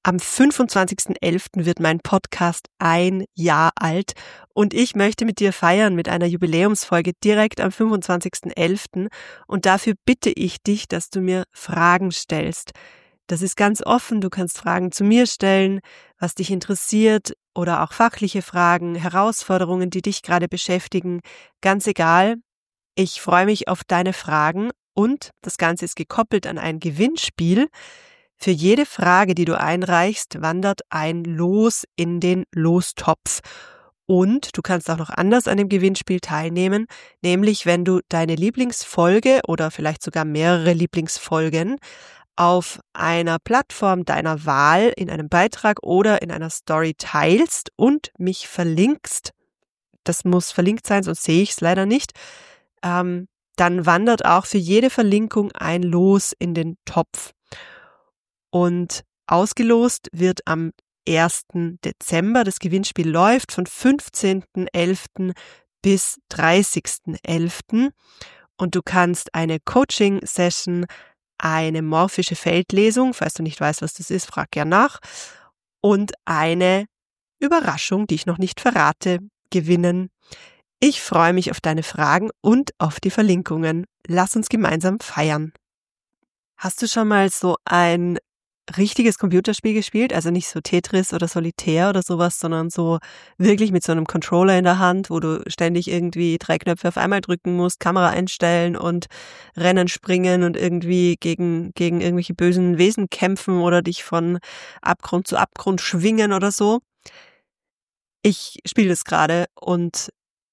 Am 25.11. wird mein Podcast 1 Jahr alt und ich möchte mit dir feiern mit einer Jubiläumsfolge direkt am 25.11. Und dafür bitte ich dich, dass du mir Fragen stellst. Das ist ganz offen, du kannst Fragen zu mir stellen, was dich interessiert oder auch fachliche Fragen, Herausforderungen, die dich gerade beschäftigen, ganz egal. Ich freue mich auf deine Fragen und das Ganze ist gekoppelt an ein Gewinnspiel. Für jede Frage, die du einreichst, wandert ein Los in den Lostopf. Und du kannst auch noch anders an dem Gewinnspiel teilnehmen, nämlich wenn du deine Lieblingsfolge oder vielleicht sogar mehrere Lieblingsfolgen auf einer Plattform deiner Wahl in einem Beitrag oder in einer Story teilst und mich verlinkst. Das muss verlinkt sein, sonst sehe ich es leider nicht. Dann wandert auch für jede Verlinkung ein Los in den Topf. Und ausgelost wird am 1. Dezember. Das Gewinnspiel läuft von 15.11. bis 30.11. Und du kannst eine Coaching-Session, eine morphische Feldlesung, falls du nicht weißt, was das ist, frag gern nach, und eine Überraschung, die ich noch nicht verrate, gewinnen. Ich freue mich auf deine Fragen und auf die Verlinkungen. Lass uns gemeinsam feiern. Hast du schon mal so ein richtiges Computerspiel gespielt, also nicht so Tetris oder Solitär oder sowas, sondern so wirklich mit so einem Controller in der Hand, wo du ständig irgendwie 3 Knöpfe auf einmal drücken musst, Kamera einstellen und rennen, springen und irgendwie gegen irgendwelche bösen Wesen kämpfen oder dich von Abgrund zu Abgrund schwingen oder so. Ich spiele das gerade und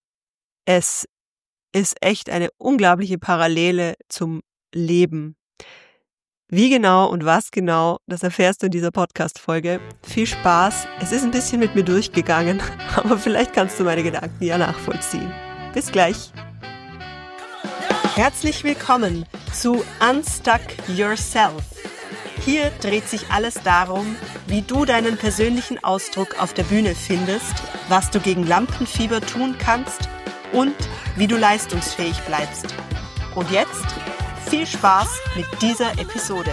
es ist echt eine unglaubliche Parallele zum Leben. Wie genau und was genau, das erfährst du in dieser Podcast-Folge. Viel Spaß. Es ist ein bisschen mit mir durchgegangen, aber vielleicht kannst du meine Gedanken ja nachvollziehen. Bis gleich. Herzlich willkommen zu Unstuck Yourself. Hier dreht sich alles darum, wie du deinen persönlichen Ausdruck auf der Bühne findest, was du gegen Lampenfieber tun kannst und wie du leistungsfähig bleibst. Und jetzt viel Spaß mit dieser Episode.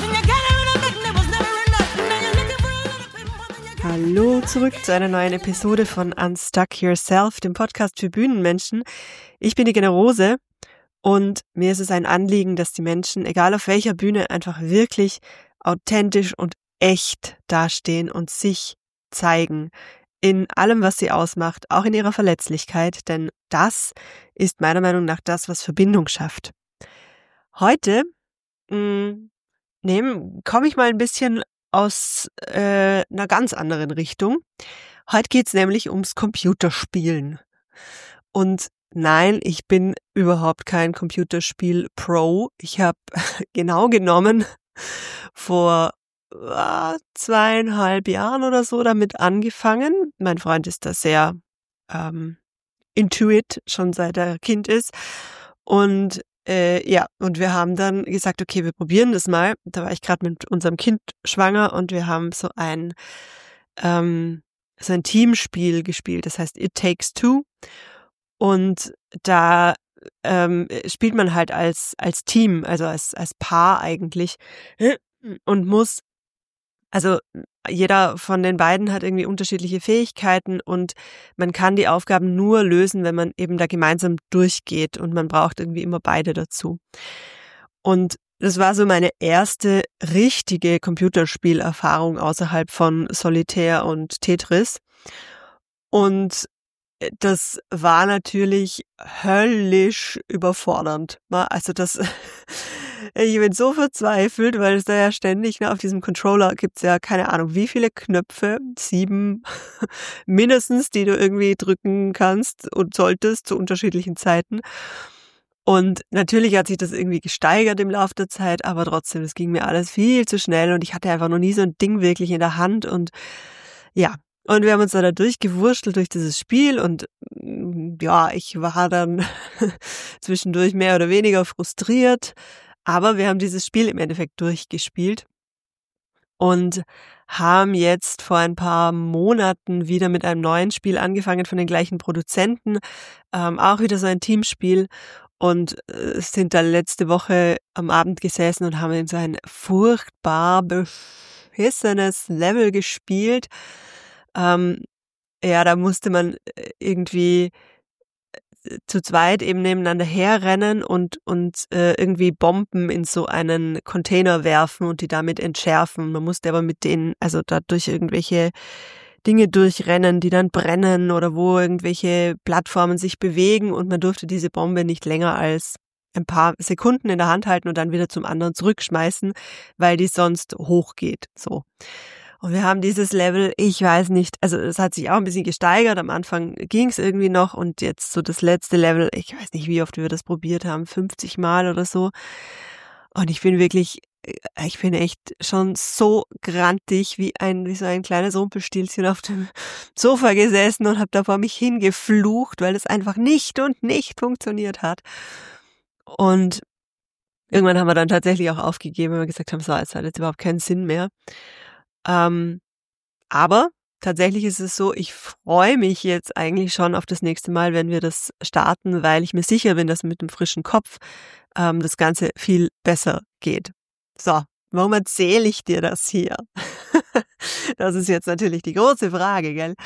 Hallo, zurück zu einer neuen Episode von Unstuck Yourself, dem Podcast für Bühnenmenschen. Ich bin die Generose und mir ist es ein Anliegen, dass die Menschen, egal auf welcher Bühne, einfach wirklich authentisch und echt dastehen und sich zeigen. In allem, was sie ausmacht, auch in ihrer Verletzlichkeit, denn das ist meiner Meinung nach das, was Verbindung schafft. Heute komme ich mal ein bisschen aus einer ganz anderen Richtung. Heute geht's nämlich ums Computerspielen. Und nein, ich bin überhaupt kein Computerspiel-Pro. Ich habe genau genommen vor 2,5 Jahren oder so damit angefangen. Mein Freund ist da sehr intuit, schon seit er Kind ist. Und und wir haben dann gesagt, okay, wir probieren das mal. Da war ich gerade mit unserem Kind schwanger und wir haben so ein Teamspiel gespielt. Das heißt It Takes Two. Und da spielt man halt als Team, also als Paar eigentlich und muss, also jeder von den beiden hat irgendwie unterschiedliche Fähigkeiten und man kann die Aufgaben nur lösen, wenn man eben da gemeinsam durchgeht und man braucht irgendwie immer beide dazu. Und das war so meine erste richtige Computerspielerfahrung außerhalb von Solitär und Tetris. Und das war natürlich höllisch überfordernd. Also ich bin so verzweifelt, weil es da ja ständig, auf diesem Controller gibt's ja keine Ahnung, wie viele Knöpfe, 7 mindestens, die du irgendwie drücken kannst und solltest zu unterschiedlichen Zeiten. Und natürlich hat sich das irgendwie gesteigert im Laufe der Zeit, aber trotzdem, das ging mir alles viel zu schnell und ich hatte einfach noch nie so ein Ding wirklich in der Hand und ja. Und wir haben uns da durchgewurschtelt durch dieses Spiel und ja, ich war dann zwischendurch mehr oder weniger frustriert, aber wir haben dieses Spiel im Endeffekt durchgespielt und haben jetzt vor ein paar Monaten wieder mit einem neuen Spiel angefangen von den gleichen Produzenten, auch wieder so ein Teamspiel und sind da letzte Woche am Abend gesessen und haben in so ein furchtbar beschissenes Level gespielt. Da musste man irgendwie zu zweit eben nebeneinander herrennen und irgendwie Bomben in so einen Container werfen und die damit entschärfen. Man musste aber mit denen, also da durch irgendwelche Dinge durchrennen, die dann brennen oder wo irgendwelche Plattformen sich bewegen und man durfte diese Bombe nicht länger als ein paar Sekunden in der Hand halten und dann wieder zum anderen zurückschmeißen, weil die sonst hochgeht. So. Und wir haben dieses Level, ich weiß nicht, also es hat sich auch ein bisschen gesteigert. Am Anfang ging es irgendwie noch und jetzt so das letzte Level, ich weiß nicht, wie oft wir das probiert haben, 50 Mal oder so. Und ich bin echt schon so grantig wie so ein kleines Rumpelstilzchen auf dem Sofa gesessen und habe da vor mich hingeflucht, weil es einfach nicht funktioniert hat. Und irgendwann haben wir dann tatsächlich auch aufgegeben, weil wir gesagt haben, so, es hat jetzt überhaupt keinen Sinn mehr. Aber tatsächlich ist es so, ich freue mich jetzt eigentlich schon auf das nächste Mal, wenn wir das starten, weil ich mir sicher bin, dass mit dem frischen Kopf das Ganze viel besser geht. So, warum erzähle ich dir das hier? Das ist jetzt natürlich die große Frage, gell?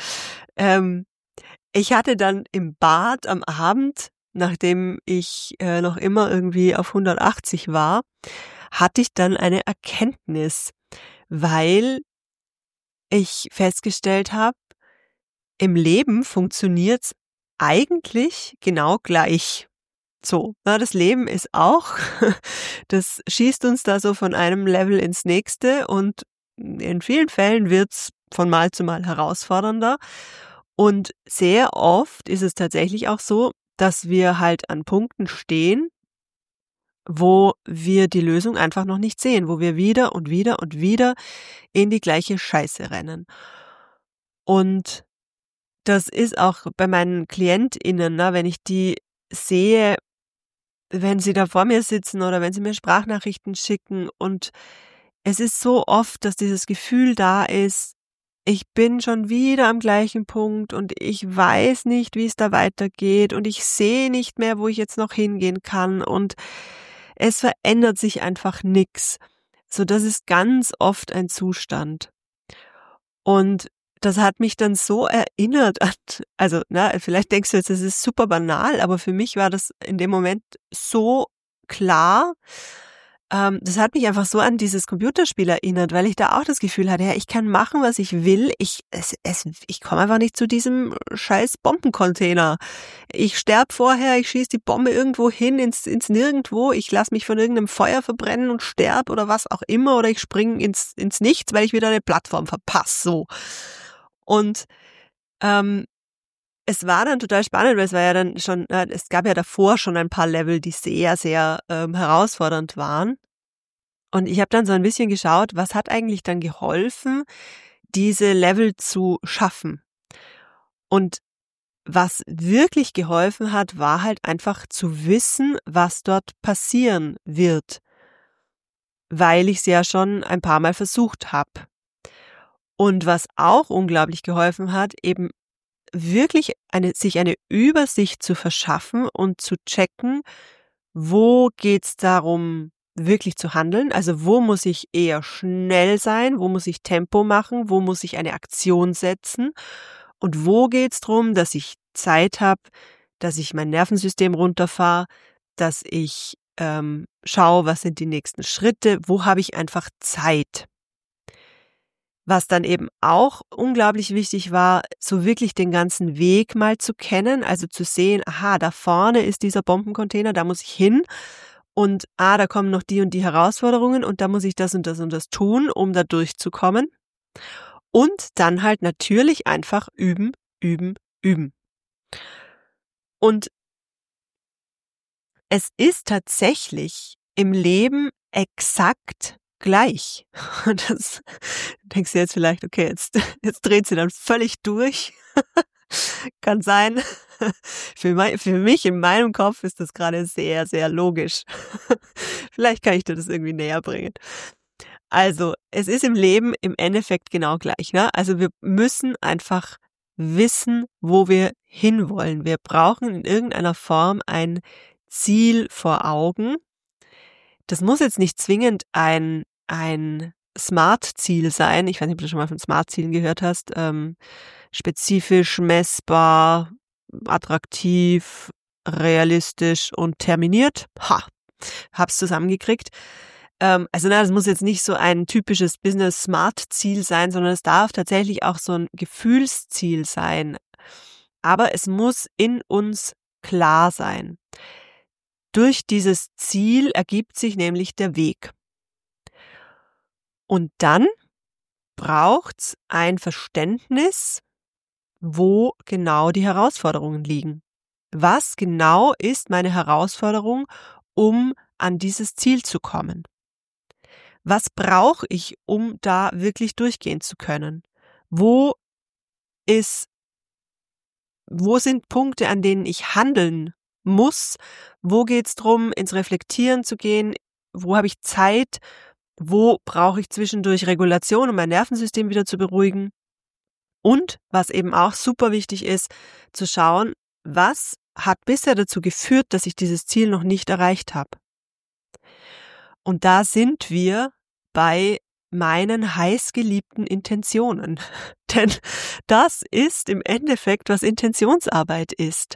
Ich hatte dann im Bad am Abend, nachdem ich noch immer irgendwie auf 180 war, hatte ich dann eine Erkenntnis, weil ich festgestellt habe, im Leben funktioniert's eigentlich genau gleich. So, das Leben ist auch, das schießt uns da so von einem Level ins nächste und in vielen Fällen wird's von Mal zu Mal herausfordernder. Und sehr oft ist es tatsächlich auch so, dass wir halt an Punkten stehen, wo wir die Lösung einfach noch nicht sehen, wo wir wieder und wieder und wieder in die gleiche Scheiße rennen. Und das ist auch bei meinen KlientInnen, wenn ich die sehe, wenn sie da vor mir sitzen oder wenn sie mir Sprachnachrichten schicken und es ist so oft, dass dieses Gefühl da ist, ich bin schon wieder am gleichen Punkt und ich weiß nicht, wie es da weitergeht und ich sehe nicht mehr, wo ich jetzt noch hingehen kann und es verändert sich einfach nix. So, das ist ganz oft ein Zustand. Und das hat mich dann so erinnert an, also, vielleicht denkst du jetzt, das ist super banal, aber für mich war das in dem Moment so klar. Das hat mich einfach so an dieses Computerspiel erinnert, weil ich da auch das Gefühl hatte, ja, ich kann machen, was ich will. Ich komme einfach nicht zu diesem scheiß Bombencontainer. Ich sterb vorher, ich schieße die Bombe irgendwo hin ins Nirgendwo. Ich lasse mich von irgendeinem Feuer verbrennen und sterb oder was auch immer. Oder ich springe ins Nichts, weil ich wieder eine Plattform verpasse. So. Und es war dann total spannend, weil es war ja dann schon, es gab ja davor schon ein paar Level, die sehr, sehr herausfordernd waren. Und ich habe dann so ein bisschen geschaut, was hat eigentlich dann geholfen, diese Level zu schaffen. Und was wirklich geholfen hat, war halt einfach zu wissen, was dort passieren wird, weil ich es ja schon ein paar Mal versucht habe. Und was auch unglaublich geholfen hat, eben wirklich sich eine Übersicht zu verschaffen und zu checken, wo geht's darum, wirklich zu handeln? Also wo muss ich eher schnell sein? Wo muss ich Tempo machen? Wo muss ich eine Aktion setzen? Und wo geht's darum, dass ich Zeit habe, dass ich mein Nervensystem runterfahre, dass ich schaue, was sind die nächsten Schritte? Wo habe ich einfach Zeit? Was dann eben auch unglaublich wichtig war, so wirklich den ganzen Weg mal zu kennen, also zu sehen, aha, da vorne ist dieser Bombencontainer, da muss ich hin und da kommen noch die und die Herausforderungen und da muss ich das und das und das tun, um da durchzukommen. Und dann halt natürlich einfach üben, üben, üben. Und es ist tatsächlich im Leben exakt gleich. Und das denkst du jetzt vielleicht, okay, jetzt dreht sie dann völlig durch. Kann sein. Für mich in meinem Kopf ist das gerade sehr, sehr logisch. Vielleicht kann ich dir das irgendwie näher bringen. Also, es ist im Leben im Endeffekt genau gleich, ne? Also, wir müssen einfach wissen, wo wir hinwollen. Wir brauchen in irgendeiner Form ein Ziel vor Augen. Das muss jetzt nicht zwingend ein SMART-Ziel sein. Ich weiß nicht, ob du schon mal von SMART-Zielen gehört hast. Spezifisch, messbar, attraktiv, realistisch und terminiert. Hab's zusammengekriegt. Das muss jetzt nicht so ein typisches Business-Smart-Ziel sein, sondern es darf tatsächlich auch so ein Gefühlsziel sein. Aber es muss in uns klar sein. Durch dieses Ziel ergibt sich nämlich der Weg. Und dann braucht's ein Verständnis, wo genau die Herausforderungen liegen. Was genau ist meine Herausforderung, um an dieses Ziel zu kommen? Was brauche ich, um da wirklich durchgehen zu können? Wo sind Punkte, an denen ich handeln muss? Wo geht's drum, ins Reflektieren zu gehen? Wo habe ich Zeit? Wo brauche ich zwischendurch Regulation, um mein Nervensystem wieder zu beruhigen? Und was eben auch super wichtig ist, zu schauen, was hat bisher dazu geführt, dass ich dieses Ziel noch nicht erreicht habe. Und da sind wir bei meinen heißgeliebten Intentionen. Denn das ist im Endeffekt, was Intentionsarbeit ist.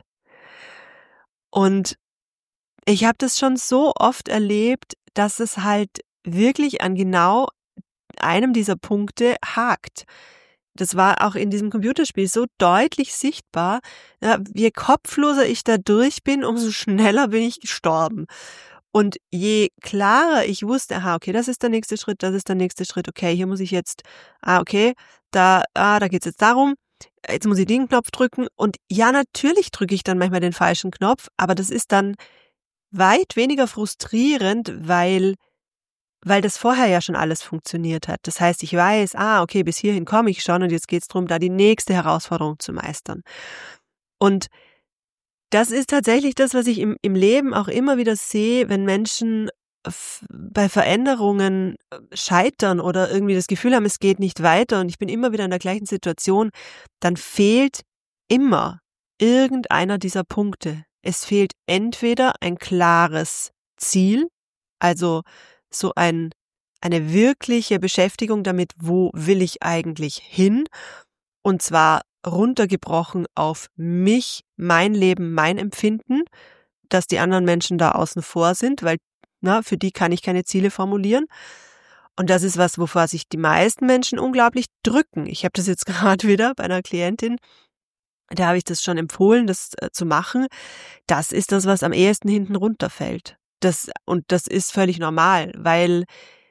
Und ich habe das schon so oft erlebt, dass es halt wirklich an genau einem dieser Punkte hakt. Das war auch in diesem Computerspiel so deutlich sichtbar. Ja, je kopfloser ich da durch bin, umso schneller bin ich gestorben. Und je klarer ich wusste, okay, das ist der nächste Schritt, das ist der nächste Schritt, okay, hier muss ich jetzt, da geht's jetzt darum, jetzt muss ich den Knopf drücken. Und ja, natürlich drücke ich dann manchmal den falschen Knopf, aber das ist dann weit weniger frustrierend, weil das vorher ja schon alles funktioniert hat. Das heißt, ich weiß, okay, bis hierhin komme ich schon und jetzt geht's darum, da die nächste Herausforderung zu meistern. Und das ist tatsächlich das, was ich im Leben auch immer wieder sehe, wenn Menschen bei Veränderungen scheitern oder irgendwie das Gefühl haben, es geht nicht weiter und ich bin immer wieder in der gleichen Situation, dann fehlt immer irgendeiner dieser Punkte. Es fehlt entweder ein klares Ziel, also so eine wirkliche Beschäftigung damit, wo will ich eigentlich hin? Und zwar runtergebrochen auf mich, mein Leben, mein Empfinden, dass die anderen Menschen da außen vor sind, weil für die kann ich keine Ziele formulieren. Und das ist was, wovor sich die meisten Menschen unglaublich drücken. Ich habe das jetzt gerade wieder bei einer Klientin, da habe ich das schon empfohlen, das zu machen. Das ist das, was am ehesten hinten runterfällt. Das ist völlig normal, weil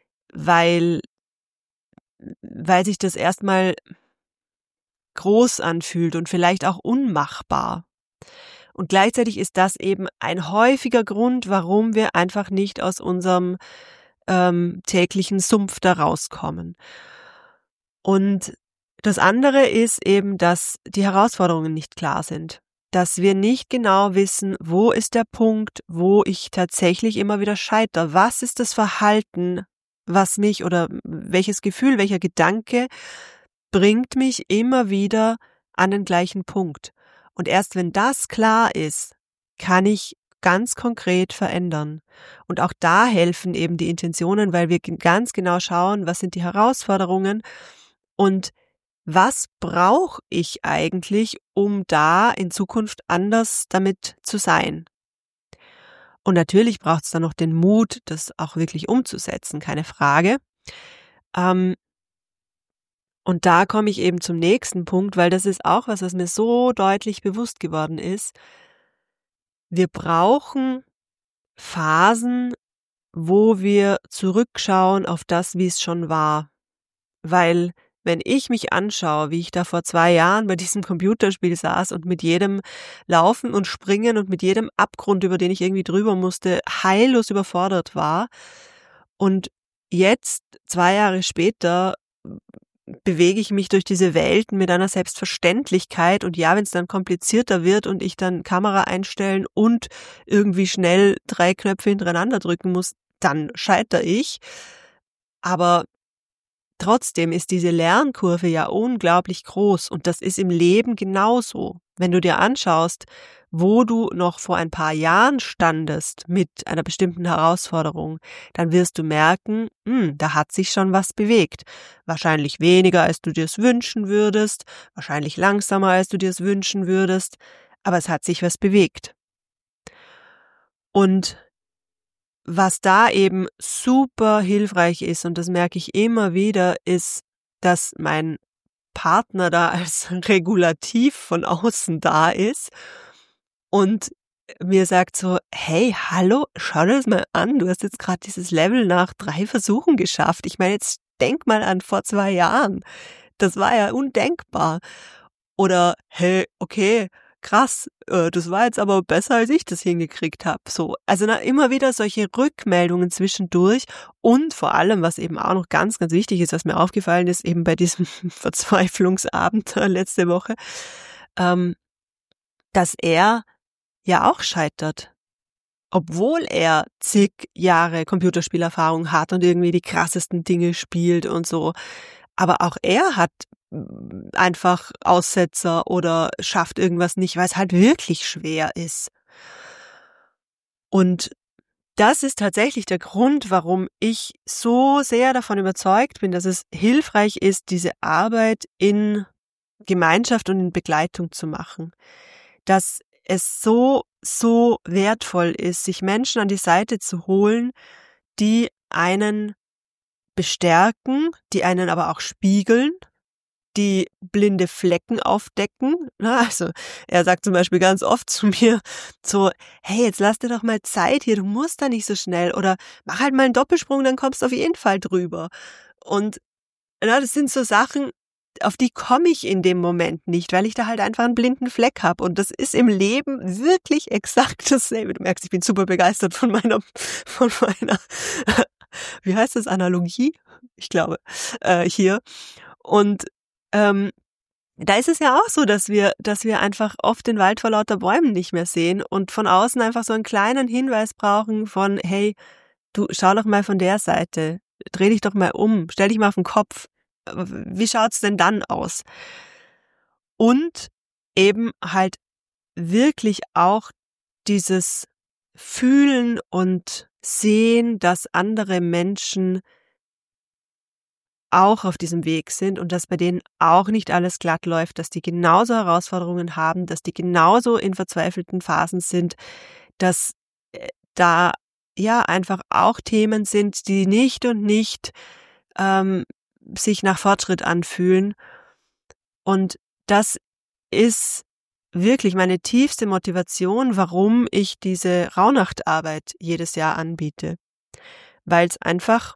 sich das erstmal groß anfühlt und vielleicht auch unmachbar. Und gleichzeitig ist das eben ein häufiger Grund, warum wir einfach nicht aus unserem täglichen Sumpf da rauskommen. Und das andere ist eben, dass die Herausforderungen nicht klar sind. Dass wir nicht genau wissen, wo ist der Punkt, wo ich tatsächlich immer wieder scheitere. Was ist das Verhalten, was mich oder welches Gefühl, welcher Gedanke bringt mich immer wieder an den gleichen Punkt. Und erst wenn das klar ist, kann ich ganz konkret verändern. Und auch da helfen eben die Intentionen, weil wir ganz genau schauen, was sind die Herausforderungen und was brauche ich eigentlich, um da in Zukunft anders damit zu sein? Und natürlich braucht es dann noch den Mut, das auch wirklich umzusetzen, keine Frage. Und da komme ich eben zum nächsten Punkt, weil das ist auch was mir so deutlich bewusst geworden ist. Wir brauchen Phasen, wo wir zurückschauen auf das, wie es schon war. Weil wenn ich mich anschaue, wie ich da vor 2 Jahren bei diesem Computerspiel saß und mit jedem Laufen und Springen und mit jedem Abgrund, über den ich irgendwie drüber musste, heillos überfordert war. Und jetzt, 2 Jahre später, bewege ich mich durch diese Welten mit einer Selbstverständlichkeit. Und ja, wenn es dann komplizierter wird und ich dann Kamera einstellen und irgendwie schnell 3 Knöpfe hintereinander drücken muss, dann scheitere ich. Aber trotzdem ist diese Lernkurve ja unglaublich groß und das ist im Leben genauso. Wenn du dir anschaust, wo du noch vor ein paar Jahren standest mit einer bestimmten Herausforderung, dann wirst du merken, da hat sich schon was bewegt. Wahrscheinlich weniger, als du dir es wünschen würdest, wahrscheinlich langsamer, als du dir es wünschen würdest, aber es hat sich was bewegt. Und was da eben super hilfreich ist, und das merke ich immer wieder, ist, dass mein Partner da als Regulativ von außen da ist und mir sagt so, hey, hallo, schau dir das mal an, du hast jetzt gerade dieses Level nach 3 Versuchen geschafft. Ich meine, jetzt denk mal an vor 2 Jahren. Das war ja undenkbar. Oder, hey, okay, krass, das war jetzt aber besser, als ich das hingekriegt habe. So, also immer wieder solche Rückmeldungen zwischendurch und vor allem, was eben auch noch ganz, ganz wichtig ist, was mir aufgefallen ist, eben bei diesem Verzweiflungsabend letzte Woche, dass er ja auch scheitert. Obwohl er zig Jahre Computerspielerfahrung hat und irgendwie die krassesten Dinge spielt und so. Aber auch er hat einfach Aussetzer oder schafft irgendwas nicht, weil es halt wirklich schwer ist. Und das ist tatsächlich der Grund, warum ich so sehr davon überzeugt bin, dass es hilfreich ist, diese Arbeit in Gemeinschaft und in Begleitung zu machen. Dass es so wertvoll ist, sich Menschen an die Seite zu holen, die einen bestärken, die einen aber auch spiegeln, die blinde Flecken aufdecken. Also er sagt zum Beispiel ganz oft zu mir so, hey, jetzt lass dir doch mal Zeit hier, du musst da nicht so schnell oder mach halt mal einen Doppelsprung, dann kommst du auf jeden Fall drüber. Und das sind so Sachen, auf die komme ich in dem Moment nicht, weil ich da halt einfach einen blinden Fleck habe. Und das ist im Leben wirklich exakt dasselbe. Du merkst, ich bin super begeistert von meiner, wie heißt das, Analogie? Ich glaube, hier. Und da ist es ja auch so, dass wir einfach oft den Wald vor lauter Bäumen nicht mehr sehen und von außen einfach so einen kleinen Hinweis brauchen von, hey, du schau doch mal von der Seite, dreh dich doch mal um, stell dich mal auf den Kopf. Wie schaut's denn dann aus? Und eben halt wirklich auch dieses Fühlen und Sehen, dass andere Menschen auch auf diesem Weg sind und dass bei denen auch nicht alles glatt läuft, dass die genauso Herausforderungen haben, dass die genauso in verzweifelten Phasen sind, dass da ja einfach auch Themen sind, die nicht und nicht sich nach Fortschritt anfühlen. Und das ist wirklich meine tiefste Motivation, warum ich diese Rauhnachtarbeit jedes Jahr anbiete. Weil es einfach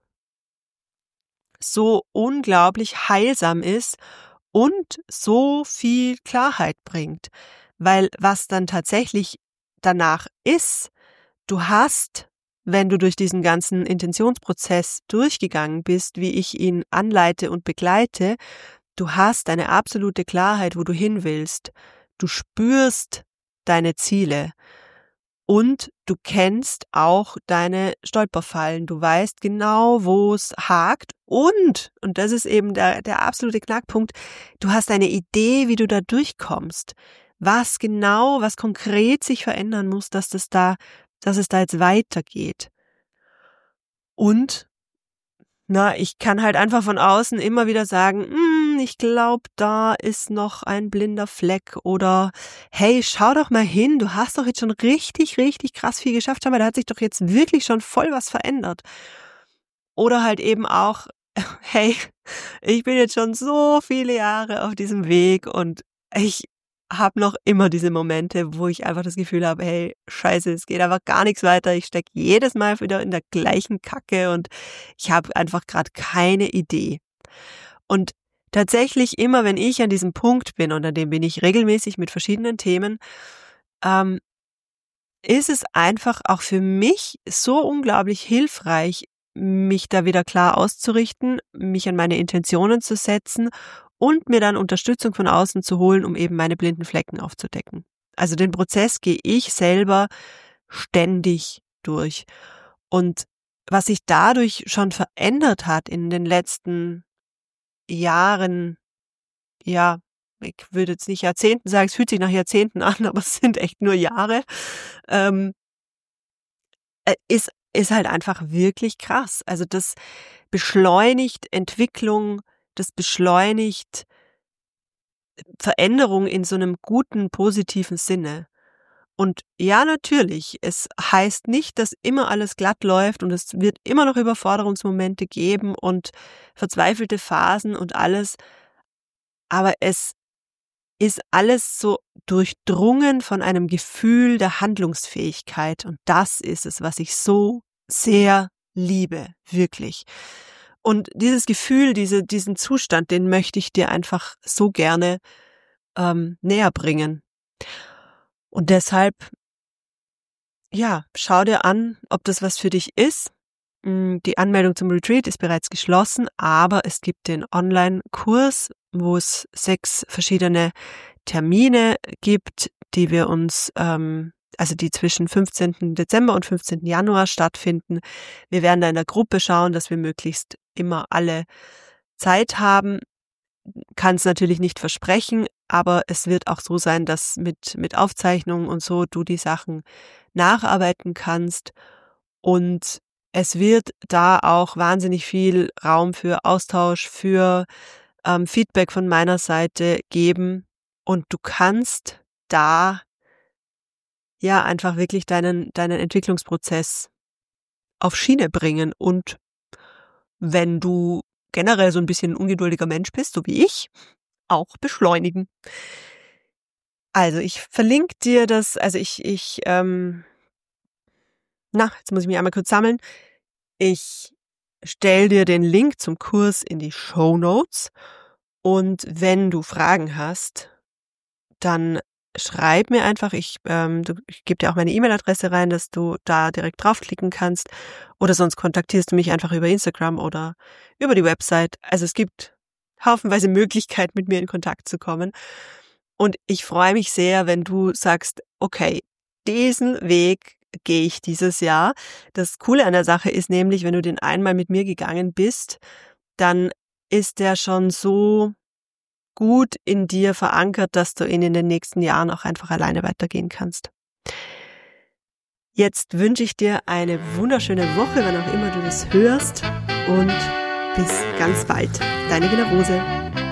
so unglaublich heilsam ist und so viel Klarheit bringt. Weil was dann tatsächlich danach ist, du hast, wenn du durch diesen ganzen Intentionsprozess durchgegangen bist, wie ich ihn anleite und begleite, du hast eine absolute Klarheit, wo du hin willst. Du spürst deine Ziele. Und du kennst auch deine Stolperfallen. Du weißt genau, wo es hakt. Und das ist eben der absolute Knackpunkt, du hast eine Idee, wie du da durchkommst. Was genau, was konkret sich verändern muss, dass es da jetzt weitergeht. Und ich kann halt einfach von außen immer wieder sagen, ich glaube, da ist noch ein blinder Fleck oder hey, schau doch mal hin, du hast doch jetzt schon richtig, richtig krass viel geschafft, aber da hat sich doch jetzt wirklich schon voll was verändert. Oder halt eben auch, hey, ich bin jetzt schon so viele Jahre auf diesem Weg und ich habe noch immer diese Momente, wo ich einfach das Gefühl habe, hey, scheiße, es geht einfach gar nichts weiter. Ich stecke jedes Mal wieder in der gleichen Kacke und ich habe einfach gerade keine Idee. Und tatsächlich immer, wenn ich an diesem Punkt bin, und an dem bin ich regelmäßig mit verschiedenen Themen, ist es einfach auch für mich so unglaublich hilfreich, mich da wieder klar auszurichten, mich an meine Intentionen zu setzen und mir dann Unterstützung von außen zu holen, um eben meine blinden Flecken aufzudecken. Also den Prozess gehe ich selber ständig durch. Und was sich dadurch schon verändert hat in den letzten Jahren, ja, ich würde jetzt nicht Jahrzehnten sagen, es fühlt sich nach Jahrzehnten an, aber es sind echt nur Jahre, ähm, ist halt einfach wirklich krass. Also das beschleunigt Entwicklung, das beschleunigt Veränderung in so einem guten, positiven Sinne. Und ja, natürlich, es heißt nicht, dass immer alles glatt läuft und es wird immer noch Überforderungsmomente geben und verzweifelte Phasen und alles, aber es ist alles so durchdrungen von einem Gefühl der Handlungsfähigkeit und das ist es, was ich so sehr liebe, wirklich. Und dieses Gefühl, diesen Zustand, den möchte ich dir einfach so gerne näher bringen. Und deshalb, ja, schau dir an, ob das was für dich ist. Die Anmeldung zum Retreat ist bereits geschlossen, aber es gibt den Online-Kurs, wo es 6 verschiedene Termine gibt, die wir uns, also die zwischen 15. Dezember und 15. Januar stattfinden. Wir werden da in der Gruppe schauen, dass wir möglichst immer alle Zeit haben. Kann es natürlich nicht versprechen, aber es wird auch so sein, dass mit Aufzeichnungen und so du die Sachen nacharbeiten kannst und es wird da auch wahnsinnig viel Raum für Austausch, für Feedback von meiner Seite geben und du kannst da ja einfach wirklich deinen Entwicklungsprozess auf Schiene bringen und wenn du generell so ein bisschen ein ungeduldiger Mensch bist, so wie ich, auch beschleunigen. Also, ich verlinke dir das, also jetzt muss ich mich einmal kurz sammeln. Ich stelle dir den Link zum Kurs in die Shownotes und wenn du Fragen hast, dann schreib mir einfach. Ich gebe dir auch meine E-Mail-Adresse rein, dass du da direkt draufklicken kannst oder sonst kontaktierst du mich einfach über Instagram oder über die Website. Also, es gibt haufenweise Möglichkeiten, mit mir in Kontakt zu kommen. Und ich freue mich sehr, wenn du sagst, okay, diesen Weg gehe ich dieses Jahr. Das Coole an der Sache ist nämlich, wenn du den einmal mit mir gegangen bist, dann ist der schon so gut in dir verankert, dass du ihn in den nächsten Jahren auch einfach alleine weitergehen kannst. Jetzt wünsche ich dir eine wunderschöne Woche, wann auch immer du das hörst und bis ganz bald. Deine Gina Rose.